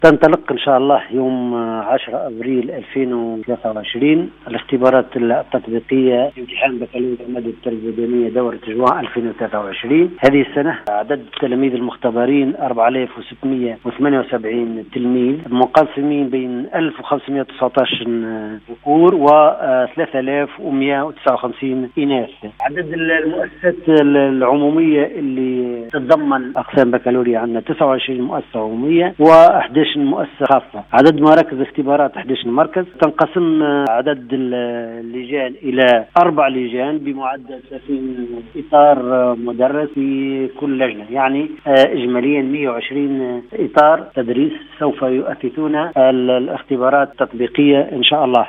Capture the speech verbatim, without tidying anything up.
تنطلق إن شاء الله يوم عشرة أبريل ألفين وثلاثة وعشرين الاختبارات التطبيقية امتحان بكالوريوس المادة التربوية دورة جوان ألفين وثلاثة وعشرين. هذه السنة عدد التلاميذ المختبرين أربعة آلاف وستمائة وثمانية وسبعين تلميذ منقسمين بين ألف وخمسمائة وتسعة عشر ذكور و ثلاثة آلاف ومائة وتسعة وخمسين إناث. عدد المؤسسات العمومية اللي تتضمن أقسام بكالوريا عندنا تسعة وعشرين مؤسسة عمومية وأحد عشر مؤسسة خاصة. عدد مراكز الاختبارات أحد عشر مركز. تنقسم عدد اللجان إلى أربع لجان بمعدل ثلاثين إطار مدرس في كل لجنة، يعني إجماليا مئة وعشرين إطار تدريس سوف يؤسسون الاختبارات التطبيقية إن شاء الله.